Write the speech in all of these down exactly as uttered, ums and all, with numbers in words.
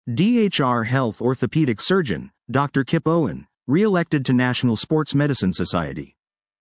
D H R Health orthopedic surgeon, Doctor Kip Owen, re-elected to National Sports Medicine Society.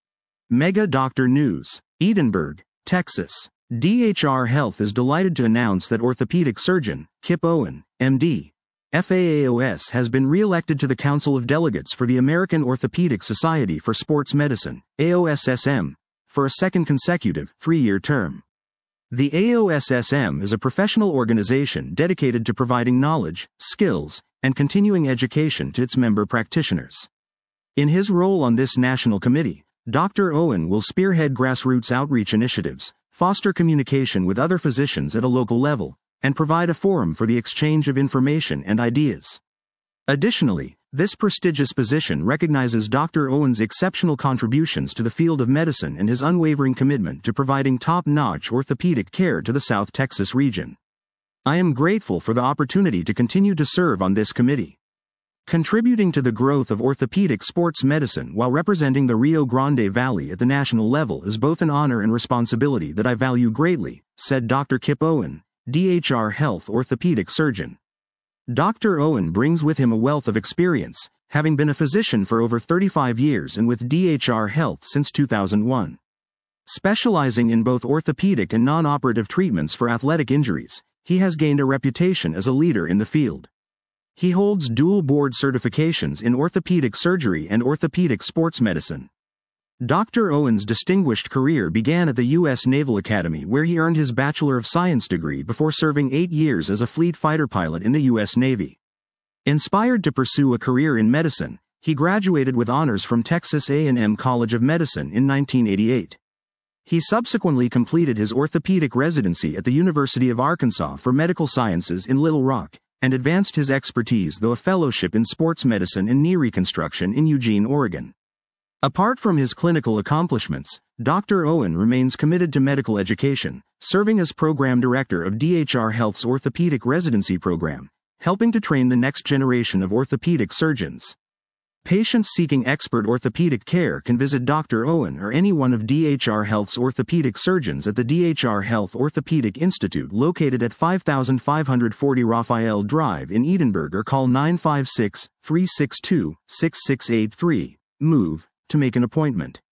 Mega Doctor News, Edinburgh, Texas. D H R Health is delighted to announce that orthopedic surgeon, Kip Owen, M D, F A A O S has been re-elected to the Council of Delegates for the American Orthopedic Society for Sports Medicine, A O S S M, for a second consecutive, three-year term. The A O S S M is a professional organization dedicated to providing knowledge, skills, and continuing education to its member practitioners. In his role on this national committee, Doctor Owen will spearhead grassroots outreach initiatives, foster communication with other physicians at a local level, and provide a forum for the exchange of information and ideas. Additionally, this prestigious position recognizes Doctor Owen's exceptional contributions to the field of medicine and his unwavering commitment to providing top-notch orthopedic care to the South Texas region. I am grateful for the opportunity to continue to serve on this committee. Contributing to the growth of orthopedic sports medicine while representing the Rio Grande Valley at the national level is both an honor and responsibility that I value greatly, said Doctor Kip Owen, D H R Health orthopedic surgeon. Doctor Owen brings with him a wealth of experience, having been a physician for over thirty-five years and with D H R Health since two thousand one. Specializing in both orthopedic and non-operative treatments for athletic injuries, he has gained a reputation as a leader in the field. He holds dual board certifications in orthopedic surgery and orthopedic sports medicine. Doctor Owen's distinguished career began at the U S Naval Academy, where he earned his Bachelor of Science degree before serving eight years as a fleet fighter pilot in the U S Navy. Inspired to pursue a career in medicine, he graduated with honors from Texas A and M College of Medicine in nineteen eighty-eight. He subsequently completed his orthopedic residency at the University of Arkansas for Medical Sciences in Little Rock, and advanced his expertise through a fellowship in sports medicine and knee reconstruction in Eugene, Oregon. Apart from his clinical accomplishments, Doctor Owen remains committed to medical education, serving as program director of D H R Health's orthopedic residency program, helping to train the next generation of orthopedic surgeons. Patients seeking expert orthopedic care can visit Doctor Owen or any one of D H R Health's orthopedic surgeons at the D H R Health Orthopedic Institute located at five thousand five hundred forty Raphael Drive in Edinburgh, or call nine five six, three six two, six six eight three, MOVE, to make an appointment.